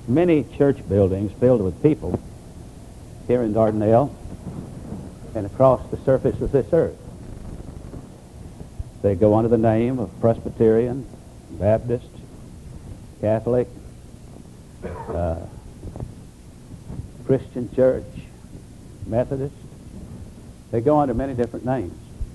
many church buildings filled with people here in Dardanelle and across the surface of this earth. They go under the name of Presbyterian, Baptist, Catholic, Christian Church, Methodist. They go under many different names.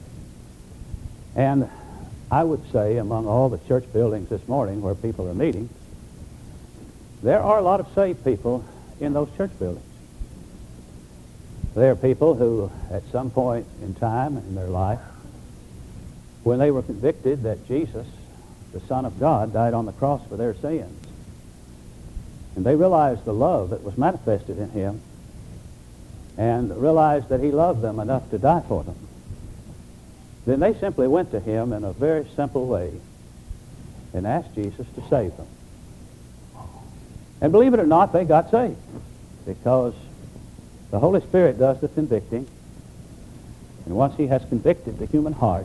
And I would say among all the church buildings this morning where people are meeting, there are a lot of saved people in those church buildings. There are people who, at some point in time in their life, when they were convicted that Jesus, the Son of God, died on the cross for their sins, and they realized the love that was manifested in him and realized that he loved them enough to die for them, then they simply went to him in a very simple way and asked Jesus to save them. And believe it or not, they got saved, because the Holy Spirit does the convicting, and once he has convicted the human heart,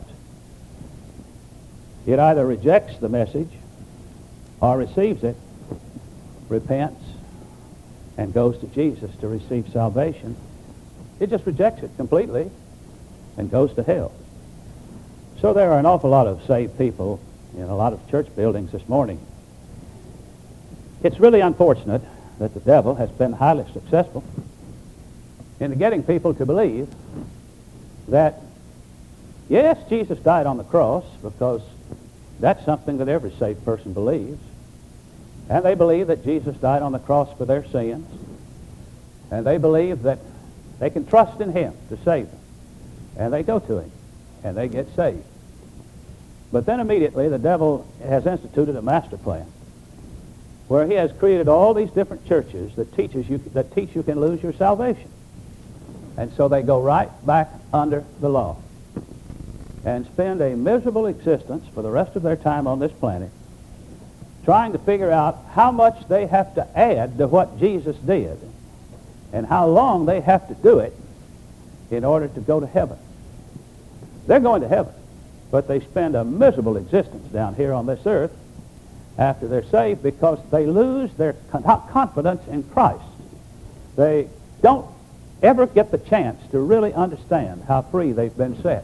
it either rejects the message or receives it, repents, and goes to Jesus to receive salvation. It just rejects it completely and goes to hell. So there are an awful lot of saved people in a lot of church buildings this morning. It's really unfortunate that the devil has been highly successful in getting people to believe that, yes, Jesus died on the cross, because that's something that every saved person believes. And they believe that Jesus died on the cross for their sins. And they believe that they can trust in him to save them. And they go to him, and they get saved. But then immediately the devil has instituted a master plan where he has created all these different churches that teach you can lose your salvation. And so they go right back under the law and spend a miserable existence for the rest of their time on this planet trying to figure out how much they have to add to what Jesus did and how long they have to do it in order to go to heaven. They're going to heaven, but they spend a miserable existence down here on this earth after they're saved because they lose their confidence in Christ. They don't ever get the chance to really understand how free they've been set.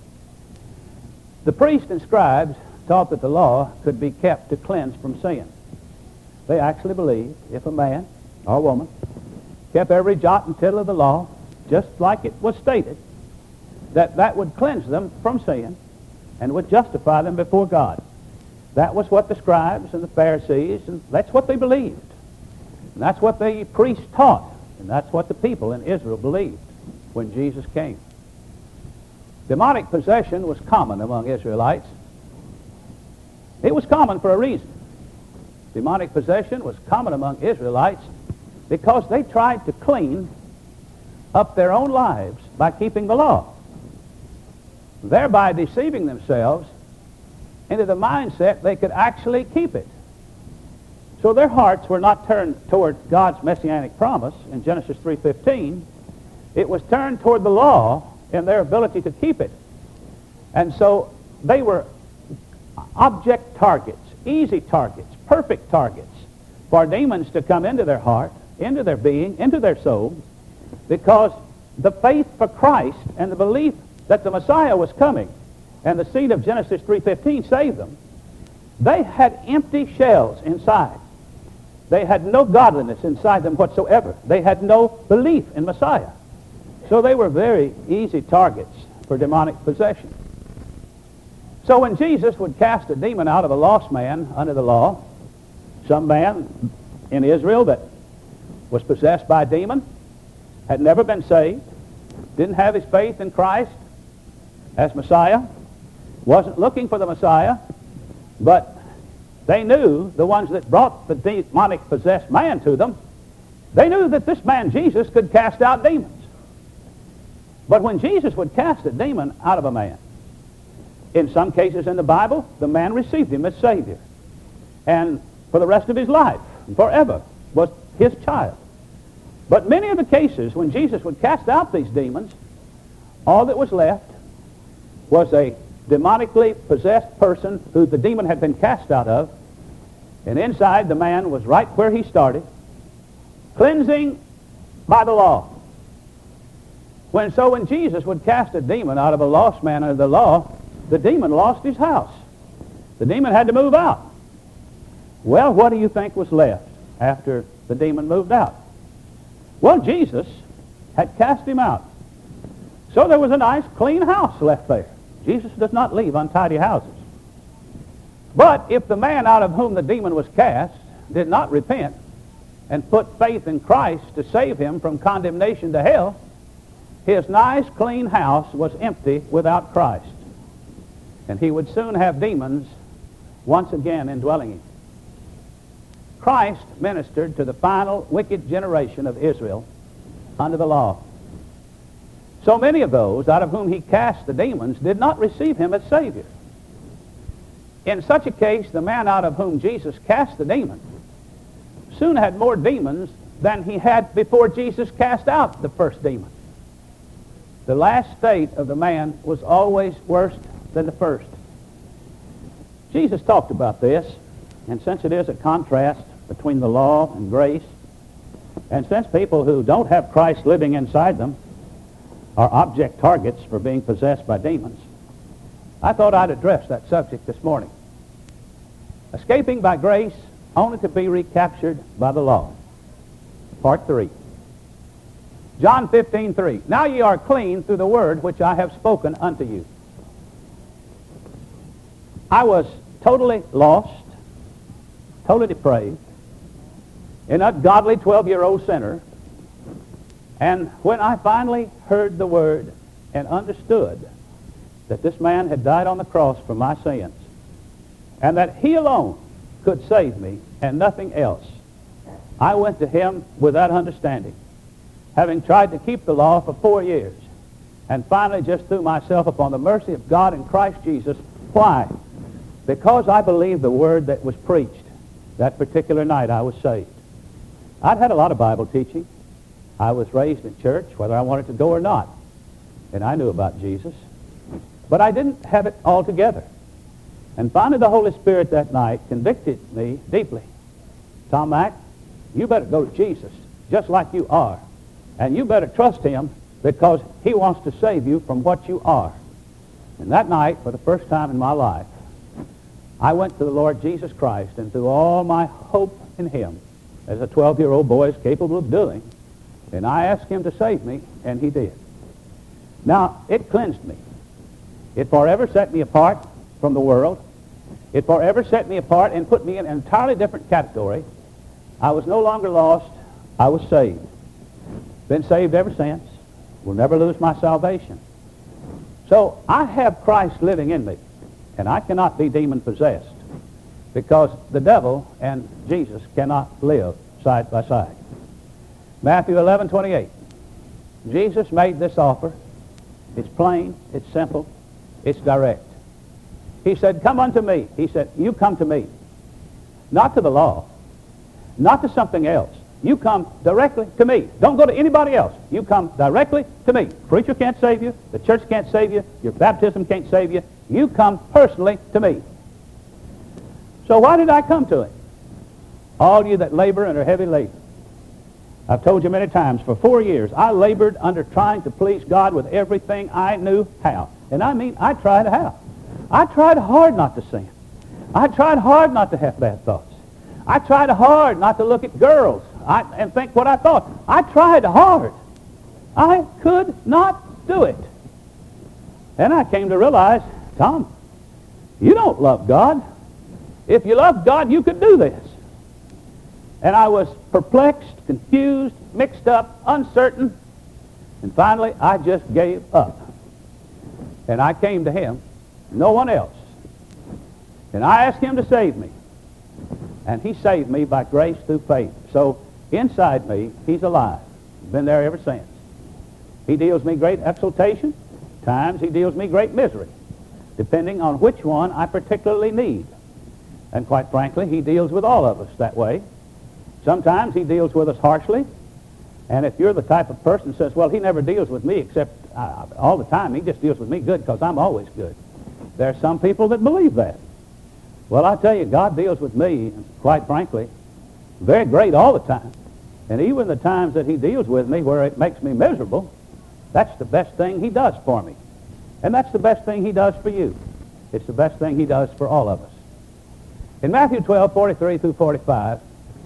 The priests and scribes taught that the law could be kept to cleanse from sin. They actually believed if a man or woman kept every jot and tittle of the law just like it was stated, that would cleanse them from sin and would justify them before God. That was what the scribes and the Pharisees, and that's what they believed. And that's what the priests taught. And that's what the people in Israel believed when Jesus came. Demonic possession was common among Israelites. It was common for a reason. Demonic possession was common among Israelites because they tried to clean up their own lives by keeping the law, thereby deceiving themselves into the mindset they could actually keep it. So their hearts were not turned toward God's messianic promise in Genesis 3:15. It was turned toward the law and their ability to keep it. And so they were object targets, easy targets, perfect targets for demons to come into their heart, into their being, into their soul, because the faith for Christ and the belief that the Messiah was coming and the seed of Genesis 3:15 saved them. They had empty shells inside. They had no godliness inside them whatsoever. They had no belief in Messiah. So they were very easy targets for demonic possession. So when Jesus would cast a demon out of a lost man under the law, some man in Israel that was possessed by a demon, had never been saved, didn't have his faith in Christ as Messiah, wasn't looking for the Messiah, but they knew, the ones that brought the demonic possessed man to them, they knew that this man Jesus could cast out demons. But when Jesus would cast a demon out of a man, in some cases in the Bible, the man received him as Savior. And for the rest of his life, forever, was his child. But many of the cases when Jesus would cast out these demons, all that was left was a demonically possessed person who the demon had been cast out of, and inside the man was right where he started, Cleansing by the law. When Jesus would cast a demon out of a lost man under the law, the demon lost his house. The demon had to move out. Well, what do you think was left after the demon moved out? Well, Jesus had cast him out. So there was a nice, clean house left there. Jesus does not leave untidy houses. But if the man out of whom the demon was cast did not repent and put faith in Christ to save him from condemnation to hell, his nice, clean house was empty without Christ. And he would soon have demons once again indwelling him. Christ ministered to the final wicked generation of Israel under the law. So many of those out of whom he cast the demons did not receive him as Savior. In such a case, the man out of whom Jesus cast the demon soon had more demons than he had before Jesus cast out the first demon. The last state of the man was always worse than the first. Jesus talked about this, and since it is a contrast between the law and grace, and since people who don't have Christ living inside them are object targets for being possessed by demons, I thought I'd address that subject this morning. Escaping by grace only to be recaptured by the law. Part 3. John 15:3. Now ye are clean through the word which I have spoken unto you. I was totally lost, totally depraved, an ungodly 12-year-old sinner, and when I finally heard the word and understood that this man had died on the cross for my sins, and that he alone could save me and nothing else, I went to him with that understanding, having tried to keep the law for 4 years, and finally just threw myself upon the mercy of God in Christ Jesus. Why? Because I believed the word that was preached that particular night I was saved. I'd had a lot of Bible teaching. I was raised in church, whether I wanted to go or not, and I knew about Jesus, but I didn't have it all together. And finally the Holy Spirit that night convicted me deeply. Tom Mack, you better go to Jesus just like you are, and you better trust him because he wants to save you from what you are. And that night, for the first time in my life, I went to the Lord Jesus Christ and threw all my hope in him, as a 12-year-old boy is capable of doing, and I asked him to save me, and he did. Now, it cleansed me. It forever set me apart from the world. It forever set me apart and put me in an entirely different category. I was no longer lost. I was saved. Been saved ever since. Will never lose my salvation. So I have Christ living in me, and I cannot be demon-possessed because the devil and Jesus cannot live side by side. Matthew 11:28. Jesus made this offer. It's plain, it's simple, it's direct. He said, come unto me. He said, you come to me. Not to the law, not to something else. You come directly to me. Don't go to anybody else. You come directly to me. Preacher can't save you. The church can't save you. Your baptism can't save you. You come personally to me. So why did I come to him? All you that labor and are heavy laden. I've told you many times, for 4 years, I labored under trying to please God with everything I knew how. And I mean, I tried how. I tried hard not to sin. I tried hard not to have bad thoughts. I tried hard not to look at girls and think what I thought. I tried hard. I could not do it. And I came to realize, Tom, you don't love God. If you loved God, you could do this. And I was perplexed, confused, mixed up, uncertain, and finally I just gave up. And I came to him, no one else. And I asked him to save me. And he saved me by grace through faith. So inside me, he's alive. Been there ever since. He deals me great exaltation. Times he deals me great misery, depending on which one I particularly need. And quite frankly, he deals with all of us that way. Sometimes he deals with us harshly. And if you're the type of person that says, well, he never deals with me except all the time. He just deals with me good because I'm always good. There are some people that believe that. Well, I tell you, God deals with me, quite frankly, very great all the time. And even the times that he deals with me where it makes me miserable, that's the best thing he does for me. And that's the best thing he does for you. It's the best thing he does for all of us. In Matthew 12:43 through 45,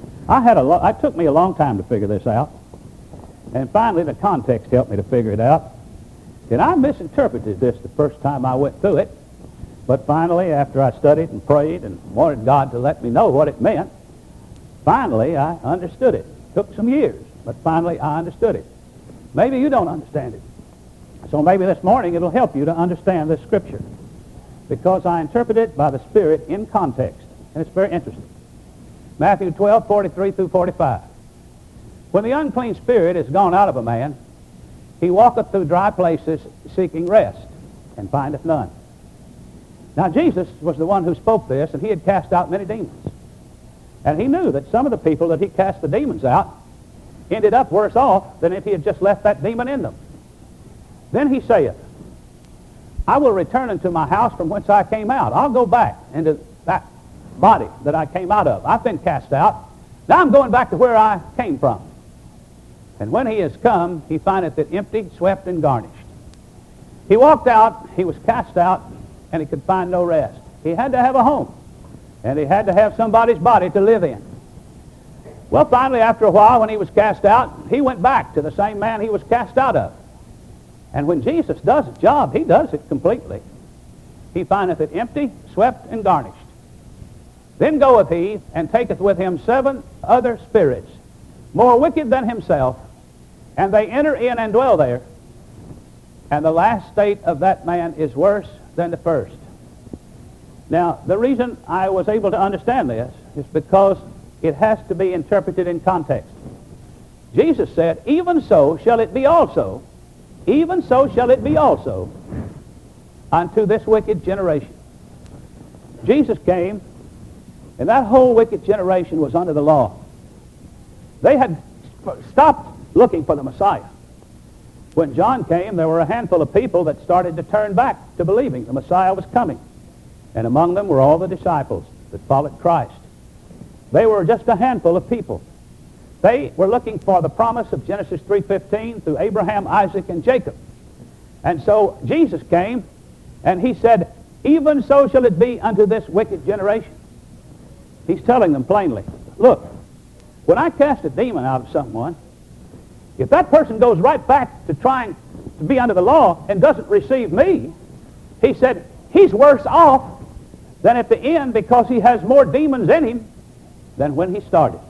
it took me a long time to figure this out. And finally, the context helped me to figure it out. And I misinterpreted this the first time I went through it. But finally, after I studied and prayed and wanted God to let me know what it meant, finally I understood it. It took some years, but finally I understood it. Maybe you don't understand it. So maybe this morning it'll help you to understand this scripture, because I interpret it by the Spirit in context. And it's very interesting. Matthew 12:43 through 45. When the unclean spirit is gone out of a man, he walketh through dry places seeking rest, and findeth none. Now Jesus was the one who spoke this, and he had cast out many demons. And he knew that some of the people that he cast the demons out ended up worse off than if he had just left that demon in them. Then he saith, I will return unto my house from whence I came out. I'll go back into that body that I came out of. I've been cast out. Now I'm going back to where I came from. And when he is come, he findeth it empty, swept, and garnished. He walked out, he was cast out, and he could find no rest. He had to have a home, and he had to have somebody's body to live in. Well, finally, after a while, when he was cast out, he went back to the same man he was cast out of. And when Jesus does his job, he does it completely. He findeth it empty, swept, and garnished. Then goeth he, and taketh with him 7 other spirits, more wicked than himself, and they enter in and dwell there. And the last state of that man is worse than the first. Now, the reason I was able to understand this is because it has to be interpreted in context. Jesus said, even so shall it be also, even so shall it be also unto this wicked generation. Jesus came, and that whole wicked generation was under the law. They had stopped looking for the Messiah. When John came, there were a handful of people that started to turn back to believing the Messiah was coming. And among them were all the disciples that followed Christ. They were just a handful of people. They were looking for the promise of Genesis 3:15 through Abraham, Isaac, and Jacob. And so Jesus came, and he said, even so shall it be unto this wicked generation. He's telling them plainly, look, when I cast a demon out of someone, if that person goes right back to trying to be under the law and doesn't receive me, he said, he's worse off than at the end because he has more demons in him than when he started.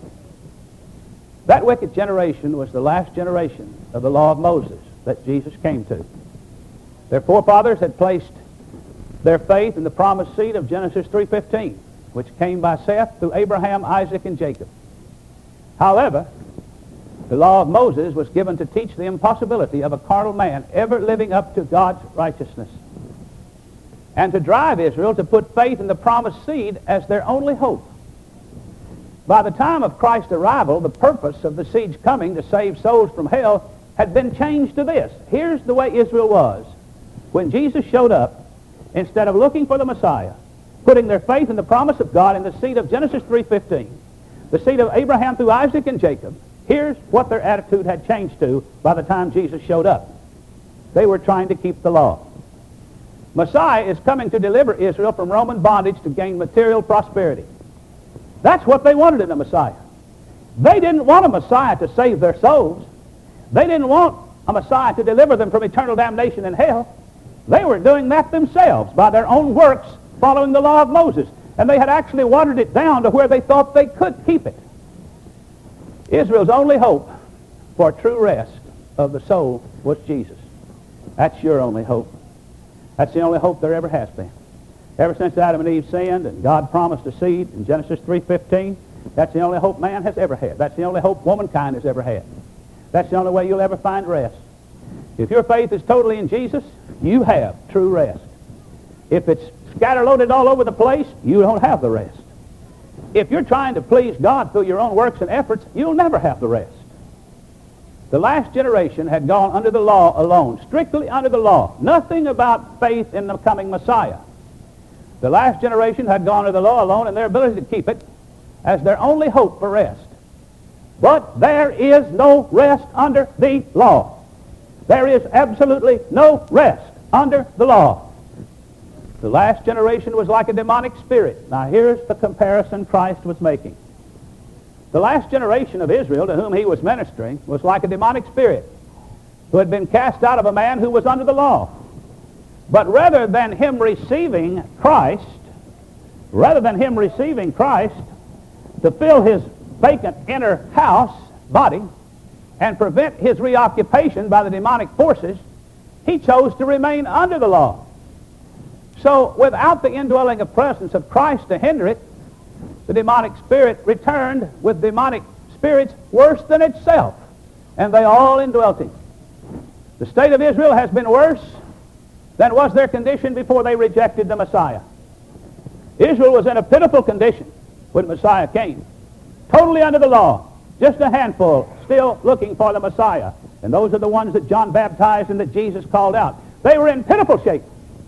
That wicked generation was the last generation of the law of Moses that Jesus came to. Their forefathers had placed their faith in the promised seed of Genesis 3:15, which came by Seth through Abraham, Isaac, and Jacob. However, the law of Moses was given to teach the impossibility of a carnal man ever living up to God's righteousness, and to drive Israel to put faith in the promised seed as their only hope. By the time of Christ's arrival, the purpose of the seed's coming to save souls from hell had been changed to this. Here's the way Israel was. When Jesus showed up, instead of looking for the Messiah, putting their faith in the promise of God in the seed of Genesis 3:15, the seed of Abraham through Isaac and Jacob, here's what their attitude had changed to by the time Jesus showed up. They were trying to keep the law. Messiah is coming to deliver Israel from Roman bondage to gain material prosperity. That's what they wanted in a Messiah. They didn't want a Messiah to save their souls. They didn't want a Messiah to deliver them from eternal damnation in hell. They were doing that themselves by their own works, following the law of Moses. And they had actually watered it down to where they thought they could keep it. Israel's only hope for true rest of the soul was Jesus. That's your only hope. That's the only hope there ever has been. Ever since Adam and Eve sinned and God promised a seed in Genesis 3:15, that's the only hope man has ever had. That's the only hope womankind has ever had. That's the only way you'll ever find rest. If your faith is totally in Jesus, you have true rest. If it's scatterloaded all over the place, you don't have the rest. If you're trying to please God through your own works and efforts, you'll never have the rest. The last generation had gone under the law alone, strictly under the law. Nothing about faith in the coming Messiah. The last generation had gone under the law alone in their ability to keep it as their only hope for rest. But there is no rest under the law. There is absolutely no rest under the law. The last generation was like a demonic spirit. Now here's the comparison Christ was making. The last generation of Israel to whom he was ministering was like a demonic spirit who had been cast out of a man who was under the law. But rather than him receiving Christ to fill his vacant inner house, body, and prevent his reoccupation by the demonic forces, he chose to remain under the law. So without the indwelling of presence of Christ to hinder it, the demonic spirit returned with demonic spirits worse than itself, and they all indwelt him. The state of Israel has been worse than was their condition before they rejected the Messiah. Israel was in a pitiful condition when Messiah came, totally under the law, just a handful still looking for the Messiah. And those are the ones that John baptized and that Jesus called out. They were in pitiful shape.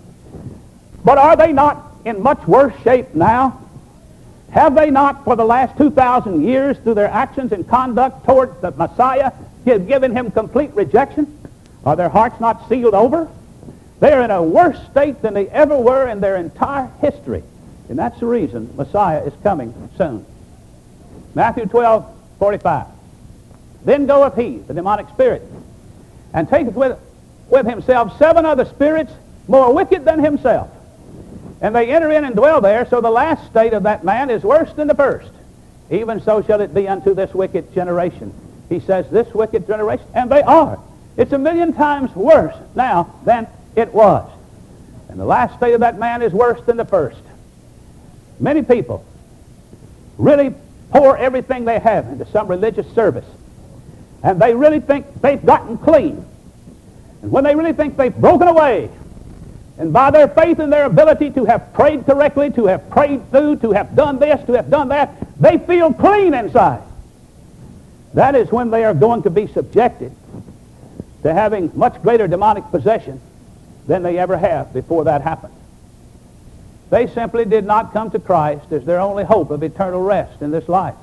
But are they not in much worse shape now? Have they not for the last 2,000 years through their actions and conduct toward the Messiah given him complete rejection? Are their hearts not sealed over? They are in a worse state than they ever were in their entire history. And that's the reason Messiah is coming soon. Matthew 12:45. Then goeth he, the demonic spirit, and taketh with himself 7 other spirits more wicked than himself. And they enter in and dwell there, so the last state of that man is worse than the first. Even so shall it be unto this wicked generation. He says, this wicked generation, and they are. It's 1,000,000 times worse now than it was. And the last state of that man is worse than the first. Many people really pour everything they have into some religious service, and they really think they've gotten clean. And when they really think they've broken away, and by their faith and their ability to have prayed correctly, to have prayed through, to have done this, to have done that, they feel clean inside. That is when they are going to be subjected to having much greater demonic possession than they ever have before that happened. They simply did not come to Christ as their only hope of eternal rest in this life,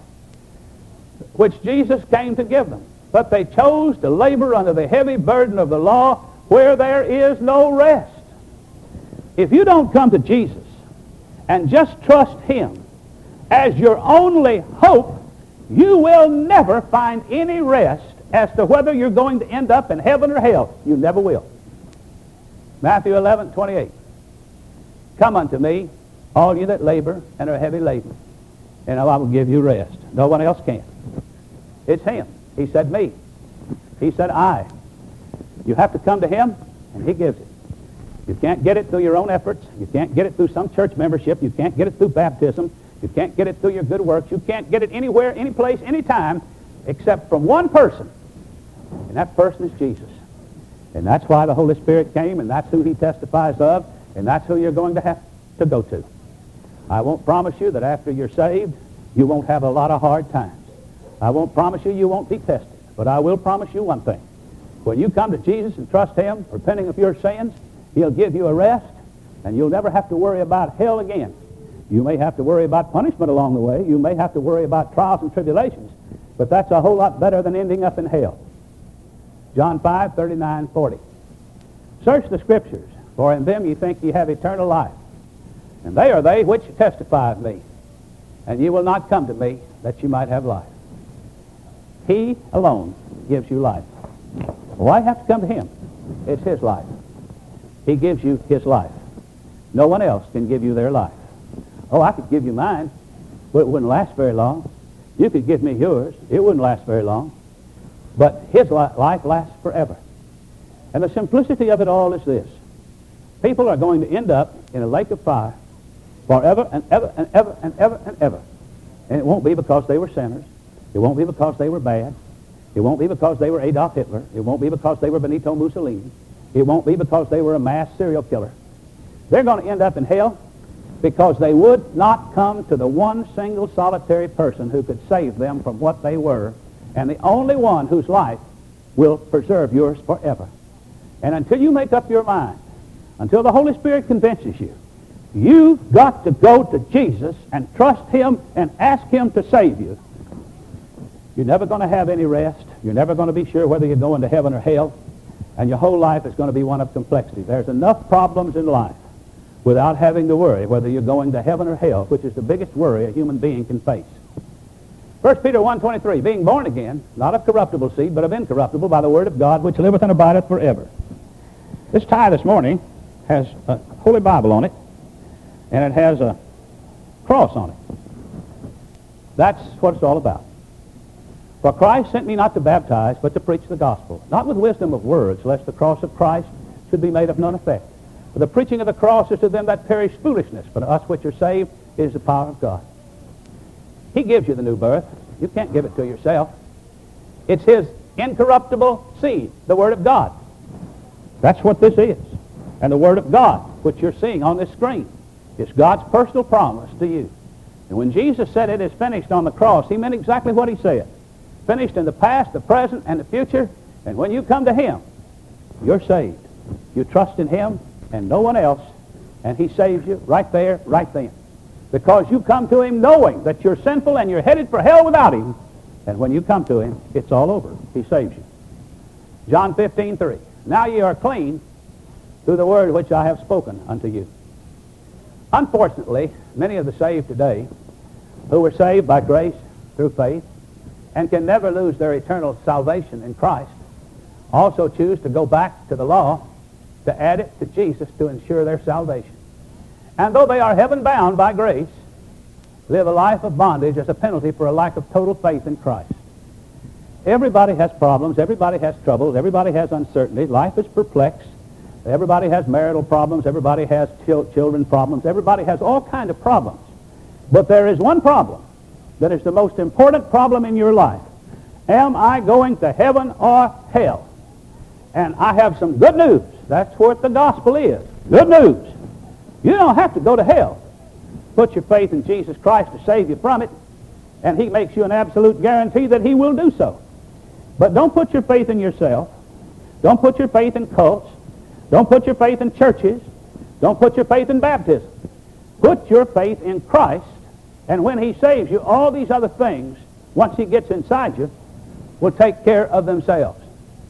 which Jesus came to give them. But they chose to labor under the heavy burden of the law where there is no rest. If you don't come to Jesus and just trust him as your only hope, you will never find any rest as to whether you're going to end up in heaven or hell. You never will. Matthew 11:28. Come unto me, all you that labor and are heavy laden, and I will give you rest. No one else can. It's him. He said me. He said I. You have to come to him, and he gives it. You can't get it through your own efforts. You can't get it through some church membership. You can't get it through baptism. You can't get it through your good works. You can't get it anywhere, any place, any time, except from one person. And that person is Jesus. And that's why the Holy Spirit came, and that's who he testifies of, and that's who you're going to have to go to. I won't promise you that after you're saved, you won't have a lot of hard times. I won't promise you won't be tested. But I will promise you one thing. When you come to Jesus and trust him, repenting of your sins, he'll give you a rest, and you'll never have to worry about hell again. You may have to worry about punishment along the way. You may have to worry about trials and tribulations. But that's a whole lot better than ending up in hell. John 5:39-40. Search the Scriptures, for in them ye think ye have eternal life. And they are they which testify of me. And ye will not come to me that you might have life. He alone gives you life. Why have to come to him? It's his life. He gives you his life. No one else can give you their life. Oh, I could give you mine, but it wouldn't last very long. You could give me yours. It wouldn't last very long. But his life lasts forever. And the simplicity of it all is this. People are going to end up in a lake of fire forever and ever and ever and ever and ever. And it won't be because they were sinners. It won't be because they were bad. It won't be because they were Adolf Hitler. It won't be because they were Benito Mussolini. It won't be because they were a mass serial killer. They're going to end up in hell because they would not come to the one single solitary person who could save them from what they were, and the only one whose life will preserve yours forever. And until you make up your mind, until the Holy Spirit convinces you, you've got to go to Jesus and trust him and ask him to save you. You're never going to have any rest. You're never going to be sure whether you're going to heaven or hell. And your whole life is going to be one of complexity. There's enough problems in life without having to worry whether you're going to heaven or hell, which is the biggest worry a human being can face. 1 Peter 1:23, being born again, not of corruptible seed, but of incorruptible, by the word of God, which liveth and abideth forever. This tie this morning has a Holy Bible on it, and it has a cross on it. That's what it's all about. For Christ sent me not to baptize, but to preach the gospel, not with wisdom of words, lest the cross of Christ should be made of none effect. For the preaching of the cross is to them that perish foolishness, but to us which are saved is the power of God. He gives you the new birth. You can't give it to yourself. It's his incorruptible seed, the Word of God. That's what this is. And the Word of God, which you're seeing on this screen, is God's personal promise to you. And when Jesus said it is finished on the cross, he meant exactly what he said. Finished in the past, the present, and the future. And when you come to him, you're saved. You trust in him and no one else, and he saves you right there, right then. Because you come to him knowing that you're sinful and you're headed for hell without him. And when you come to him, it's all over. He saves you. John 15:3. Now ye are clean through the word which I have spoken unto you. Unfortunately, many of the saved today, who were saved by grace through faith and can never lose their eternal salvation in Christ, also choose to go back to the law to add it to Jesus to ensure their salvation. And though they are heaven-bound by grace, live a life of bondage as a penalty for a lack of total faith in Christ. Everybody has problems. Everybody has troubles. Everybody has uncertainty. Life is perplexed. Everybody has marital problems. Everybody has children problems. Everybody has all kinds of problems. But there is one problem that is the most important problem in your life. Am I going to heaven or hell? And I have some good news. That's what the gospel is. Good news. You don't have to go to hell. Put your faith in Jesus Christ to save you from it, and he makes you an absolute guarantee that he will do so. But don't put your faith in yourself. Don't put your faith in cults. Don't put your faith in churches. Don't put your faith in baptism. Put your faith in Christ, and when he saves you, all these other things, once he gets inside you, will take care of themselves.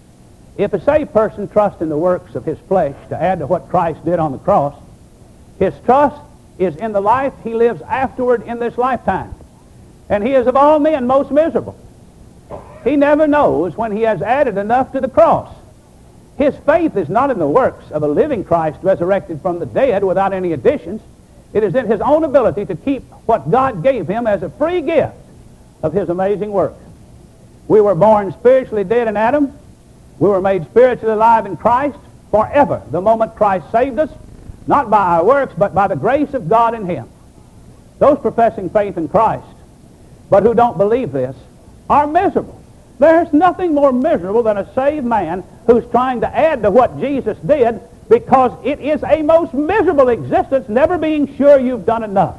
If a saved person trusts in the works of his flesh to add to what Christ did on the cross, his trust is in the life he lives afterward in this lifetime. And he is of all men most miserable. He never knows when he has added enough to the cross. His faith is not in the works of a living Christ resurrected from the dead without any additions. It is in his own ability to keep what God gave him as a free gift of his amazing work. We were born spiritually dead in Adam. We were made spiritually alive in Christ forever the moment Christ saved us, not by our works, but by the grace of God in him. Those professing faith in Christ, but who don't believe this, are miserable. There's nothing more miserable than a saved man who's trying to add to what Jesus did, because it is a most miserable existence, never being sure you've done enough.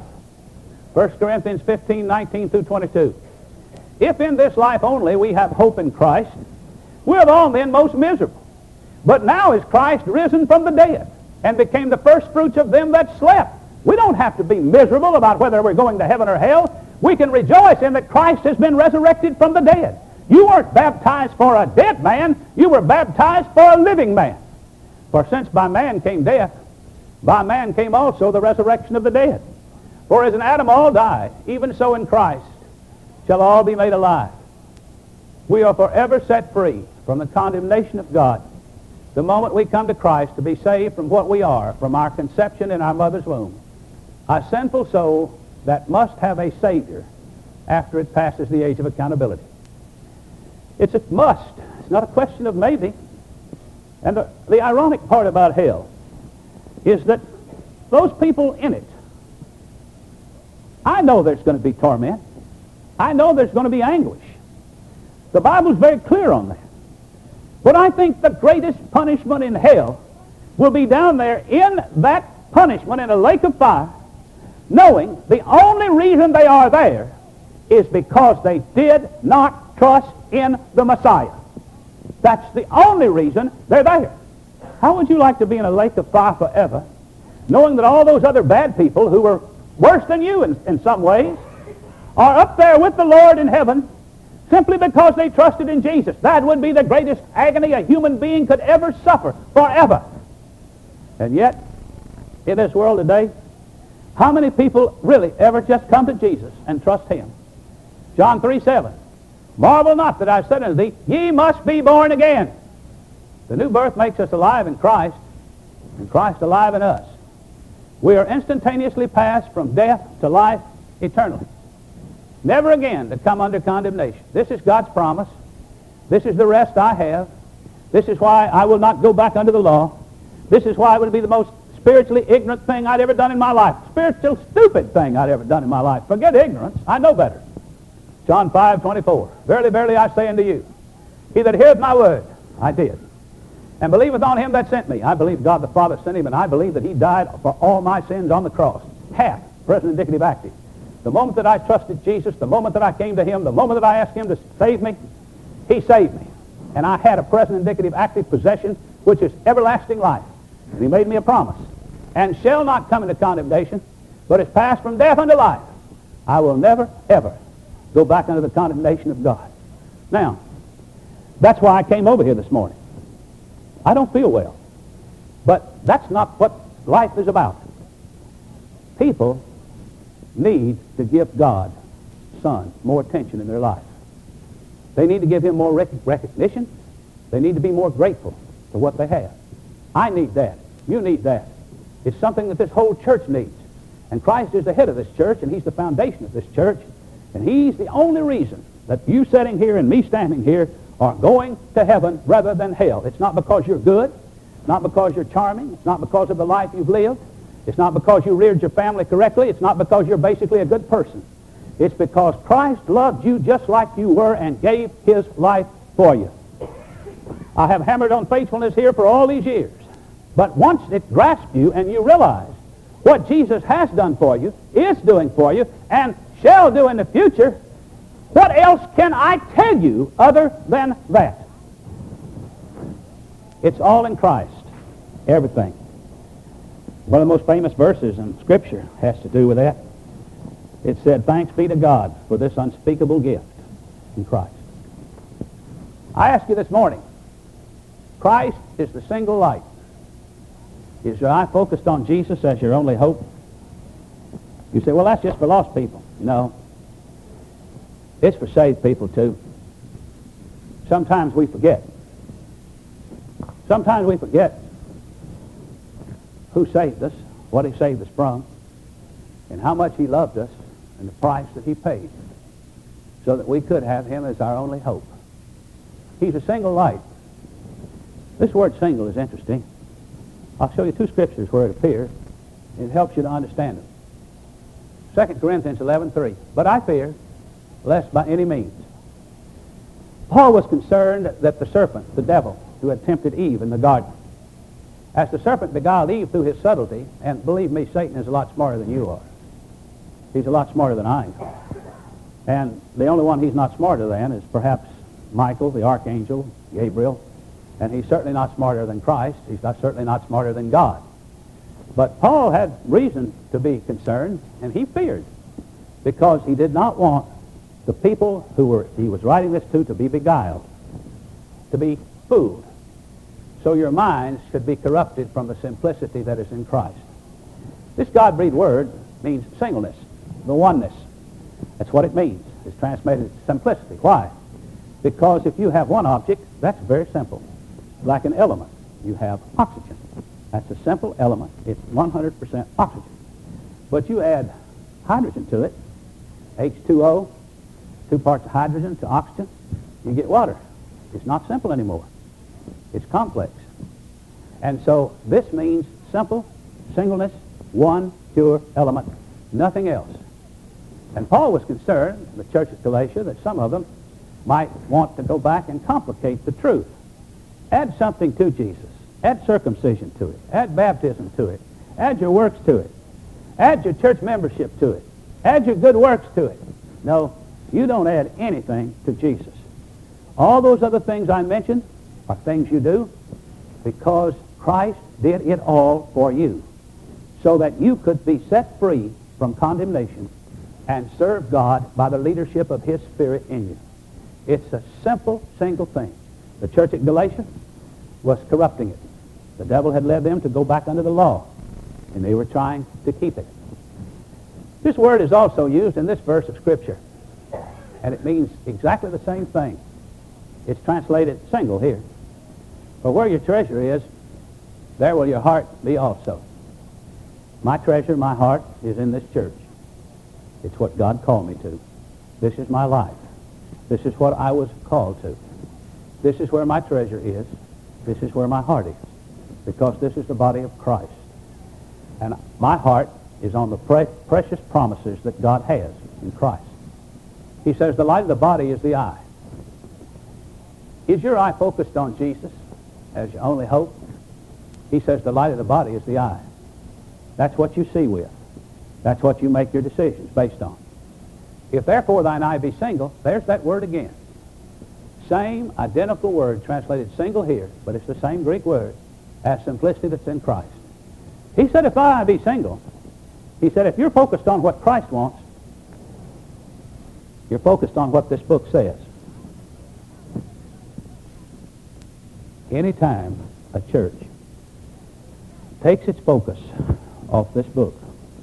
1 Corinthians 15:19 through 22. If in this life only we have hope in Christ, we're of all men most miserable. But now is Christ risen from the dead and became the first fruits of them that slept. We don't have to be miserable about whether we're going to heaven or hell. We can rejoice in that Christ has been resurrected from the dead. You weren't baptized for a dead man. You were baptized for a living man. For since by man came death, by man came also the resurrection of the dead. For as in Adam all die, even so in Christ shall all be made alive. We are forever set free from the condemnation of God the moment we come to Christ to be saved from what we are, from our conception in our mother's womb. A sinful soul that must have a Savior after it passes the age of accountability. It's a must. It's not a question of maybe. And the ironic part about hell is that those people in it, I know there's going to be torment. I know there's going to be anguish. The Bible's very clear on that. But I think the greatest punishment in hell will be down there in that punishment in a lake of fire, knowing the only reason they are there is because they did not trust in the Messiah. That's the only reason they're there. How would you like to be in a lake of fire forever, knowing that all those other bad people who were worse than you in some ways are up there with the Lord in heaven, simply because they trusted in Jesus. That would be the greatest agony a human being could ever suffer forever. And yet, in this world today, how many people really ever just come to Jesus and trust him? John 3:7. Marvel not that I said unto thee, ye must be born again. The new birth makes us alive in Christ, and Christ alive in us. We are instantaneously passed from death to life eternally. Never again to come under condemnation. This is God's promise. This is the rest I have. This is why I will not go back under the law. This is why it would be the most spiritually ignorant thing I'd ever done in my life. Spiritual stupid thing I'd ever done in my life. Forget ignorance. I know better. John 5:24. Verily, verily, I say unto you, he that heareth my word, I did, and believeth on him that sent me. I believe God the Father sent him, and I believe that he died for all my sins on the cross. Half, present indicative active. The moment that I trusted Jesus, the moment that I came to him, the moment that I asked him to save me, he saved me. And I had a present indicative active possession, which is everlasting life. And he made me a promise. And shall not come into condemnation, but is passed from death unto life. I will never, ever go back under the condemnation of God. Now, that's why I came over here this morning. I don't feel well. But that's not what life is about. People need to give God, Son, more attention in their life. They need to give him more recognition. They need to be more grateful for what they have. I need that. You need that. It's something that this whole church needs. And Christ is the head of this church, and he's the foundation of this church. And he's the only reason that you sitting here and me standing here are going to heaven rather than hell. It's not because you're good. It's not because you're charming. It's not because of the life you've lived. It's not because you reared your family correctly. It's not because you're basically a good person. It's because Christ loved you just like you were and gave his life for you. I have hammered on faithfulness here for all these years. But once it grasps you and you realize what Jesus has done for you, is doing for you, and shall do in the future, what else can I tell you other than that? It's all in Christ. Everything. One of the most famous verses in Scripture has to do with that. It said, thanks be to God for this unspeakable gift in Christ. I ask you this morning, Christ is the single light. Is your eye focused on Jesus as your only hope? You say, well, that's just for lost people. No. It's for saved people, too. Sometimes we forget. Sometimes we forget who saved us, what he saved us from, and how much he loved us, and the price that he paid, so that we could have him as our only hope. He's a single light. This word single is interesting. I'll show you two scriptures where it appears. It helps you to understand it. 2 Corinthians 11:3. But I fear, lest by any means. Paul was concerned that the serpent, the devil, who had tempted Eve in the garden, as the serpent beguiled Eve through his subtlety, and believe me, Satan is a lot smarter than you are. He's a lot smarter than I am. And the only one he's not smarter than is perhaps Michael, the archangel, Gabriel, and he's certainly not smarter than Christ. He's certainly not smarter than God. But Paul had reason to be concerned, and he feared, because he did not want the people he was writing this to be beguiled, to be fooled. So your minds should be corrupted from the simplicity that is in Christ. This God-breathed word means singleness, the oneness. That's what it means. It's translated simplicity. Why? Because if you have one object, that's very simple. Like an element, you have oxygen. That's a simple element. It's 100% oxygen. But you add hydrogen to it, H2O, 2 parts of hydrogen to oxygen, you get water. It's not simple anymore. It's complex. And so this means simple, singleness, one pure element, nothing else. And Paul was concerned, the church of Galatia, that some of them might want to go back and complicate the truth. Add something to Jesus. Add circumcision to it. Add baptism to it. Add your works to it. Add your church membership to it. Add your good works to it. No, you don't add anything to Jesus. All those other things I mentioned are things you do because Christ did it all for you, so that you could be set free from condemnation and serve God by the leadership of His Spirit in you. It's a simple, single thing. The church at Galatia was corrupting it. The devil had led them to go back under the law, and they were trying to keep it. This word is also used in this verse of Scripture, and it means exactly the same thing. It's translated single here. For where your treasure is, there will your heart be also. My treasure, my heart, is in this church. It's what God called me to. This is my life. This is what I was called to. This is where my treasure is. This is where my heart is. Because this is the body of Christ. And my heart is on the precious promises that God has in Christ. He says the light of the body is the eye. Is your eye focused on Jesus as your only hope? He says the light of the body is the eye. That's what you see with. That's what you make your decisions based on. If therefore thine eye be single, there's that word again. Same identical word translated single here, but it's the same Greek word as simplicity that's in Christ. He said if thy eye be single, he said if you're focused on what Christ wants, you're focused on what this book says. Anytime a church takes its focus off this book,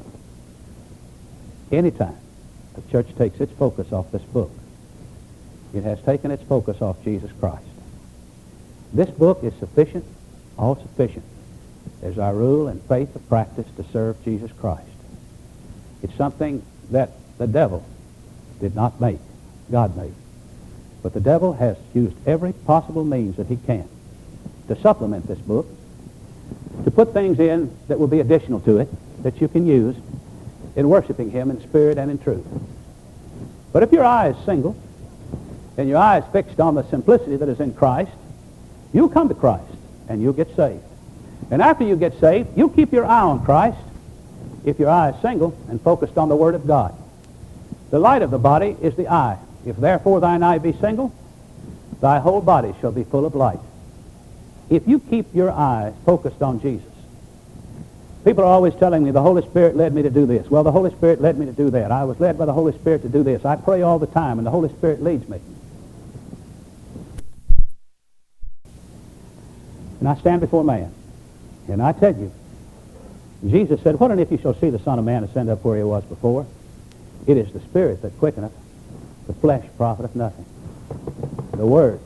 anytime a church takes its focus off this book, it has taken its focus off Jesus Christ. This book is sufficient, all sufficient, as our rule and faith of practice to serve Jesus Christ. It's something that the devil did not make, God made. But the devil has used every possible means that he can to supplement this book, to put things in that will be additional to it, that you can use in worshiping him in spirit and in truth. But if your eye is single, and your eye is fixed on the simplicity that is in Christ, you'll come to Christ, and you'll get saved. And after you get saved, you'll keep your eye on Christ if your eye is single and focused on the Word of God. The light of the body is the eye. If therefore thine eye be single, thy whole body shall be full of light. If you keep your eye focused on Jesus. People are always telling me, the Holy Spirit led me to do this. Well, the Holy Spirit led me to do that. I was led by the Holy Spirit to do this. I pray all the time, and the Holy Spirit leads me. And I stand before man, and I tell you, Jesus said, what and if you shall see the Son of Man ascend up where he was before? It is the Spirit that quickeneth, the flesh profiteth nothing. The words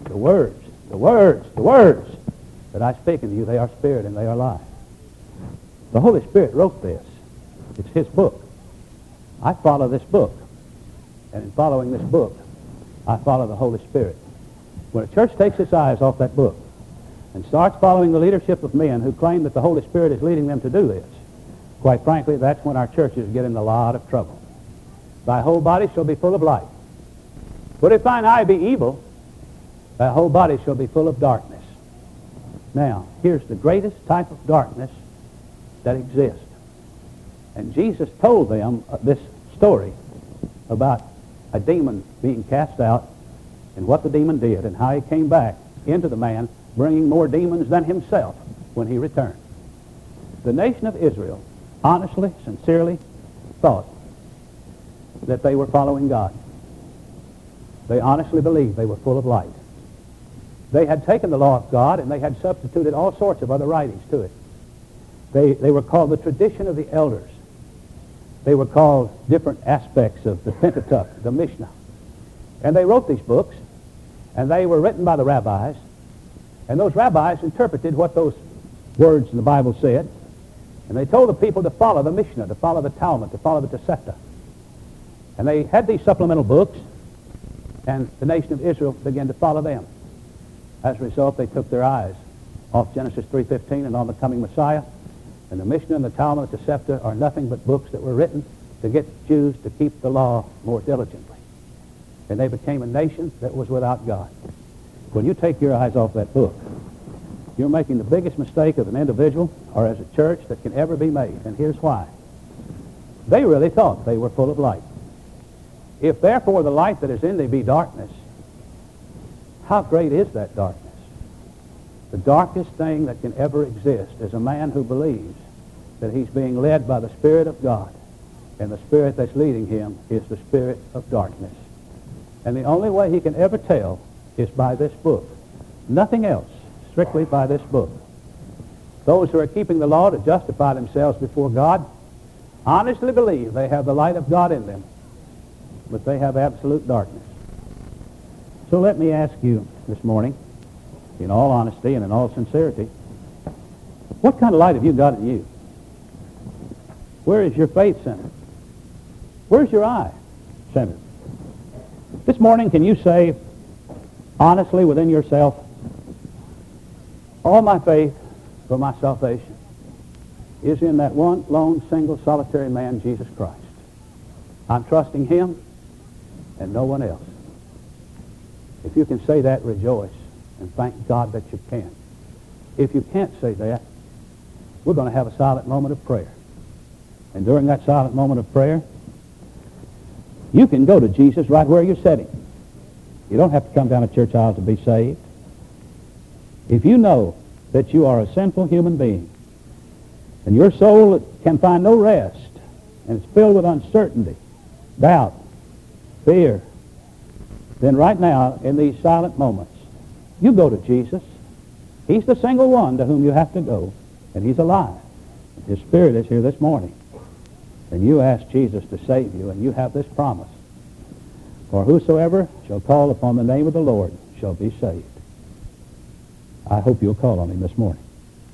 that I speak unto you, they are spirit and they are life. The Holy Spirit wrote this. It's his book. I follow this book. And in following this book, I follow the Holy Spirit. When a church takes its eyes off that book and starts following the leadership of men who claim that the Holy Spirit is leading them to do this, quite frankly, that's when our churches get in a lot of trouble. Thy whole body shall be full of light. But if thine eye be evil, thy whole body shall be full of darkness. Now, here's the greatest type of darkness that exists. And Jesus told them this story about a demon being cast out and what the demon did and how he came back into the man bringing more demons than himself when he returned. The nation of Israel honestly, sincerely thought that they were following God. They honestly believed they were full of light. They had taken the law of God and they had substituted all sorts of other writings to it. They were called the tradition of the elders. They were called different aspects of the Pentateuch, the Mishnah. And they wrote these books, and they were written by the rabbis, and those rabbis interpreted what those words in the Bible said, and they told the people to follow the Mishnah, to follow the Talmud, to follow the Tosefta. And they had these supplemental books, and the nation of Israel began to follow them. As a result, they took their eyes off Genesis 3:15 and on the coming Messiah. And the Mishnah and the Talmud and the Tosefta are nothing but books that were written to get Jews to keep the law more diligently. And they became a nation that was without God. When you take your eyes off that book, you're making the biggest mistake of an individual or as a church that can ever be made. And here's why. They really thought they were full of light. If therefore the light that is in thee be darkness, how great is that darkness? The darkest thing that can ever exist is a man who believes that he's being led by the Spirit of God, and the Spirit that's leading him is the spirit of darkness. And the only way he can ever tell is by this book. Nothing else, strictly by this book. Those who are keeping the law to justify themselves before God honestly believe they have the light of God in them, but they have absolute darkness. So let me ask you this morning, in all honesty and in all sincerity, what kind of light have you got in you? Where is your faith centered? Where's your eye centered? This morning, can you say honestly within yourself, all my faith for my salvation is in that one lone, single, solitary man, Jesus Christ. I'm trusting him and no one else. If you can say that, rejoice and thank God that you can. If you can't say that, we're going to have a silent moment of prayer. And during that silent moment of prayer, you can go to Jesus right where you're sitting. You don't have to come down a church aisle to be saved. If you know that you are a sinful human being and your soul can find no rest and it's filled with uncertainty, doubt, fear, then right now in these silent moments, you go to Jesus. He's the single one to whom you have to go, and he's alive. His Spirit is here this morning. And you ask Jesus to save you, and you have this promise. For whosoever shall call upon the name of the Lord shall be saved. I hope you'll call on him this morning.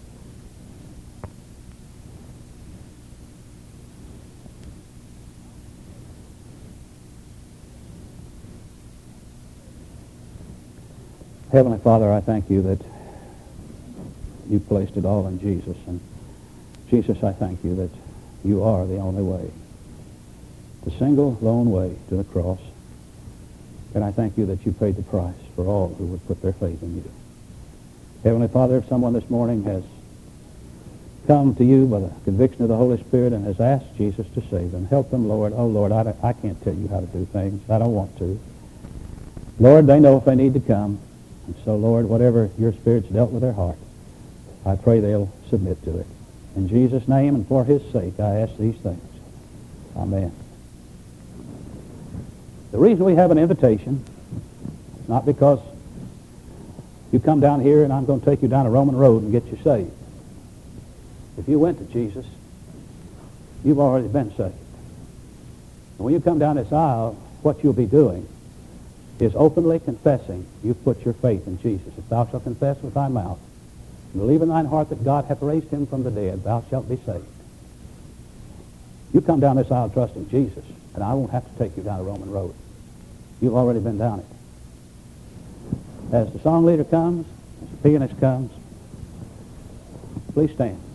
Heavenly Father, I thank you that you placed it all in Jesus. And Jesus, I thank you that you are the only way, the single lone way to the cross. And I thank you that you paid the price for all who would put their faith in you. Heavenly Father, if someone this morning has come to you by the conviction of the Holy Spirit and has asked Jesus to save them, help them, Lord. Oh, Lord, I can't tell you how to do things. I don't want to. Lord, they know if they need to come. And so, Lord, whatever your Spirit's dealt with their heart, I pray they'll submit to it. In Jesus' name and for his sake, I ask these things. Amen. The reason we have an invitation is not because you come down here and I'm going to take you down a Roman road and get you saved. If you went to Jesus, you've already been saved. And when you come down this aisle, what you'll be doing is openly confessing you've put your faith in Jesus. If thou shalt confess with thy mouth and believe in thine heart that God hath raised him from the dead, thou shalt be saved. You come down this aisle trusting Jesus, and I won't have to take you down a Roman road. You've already been down it. As the song leader comes, as the pianist comes, please stand.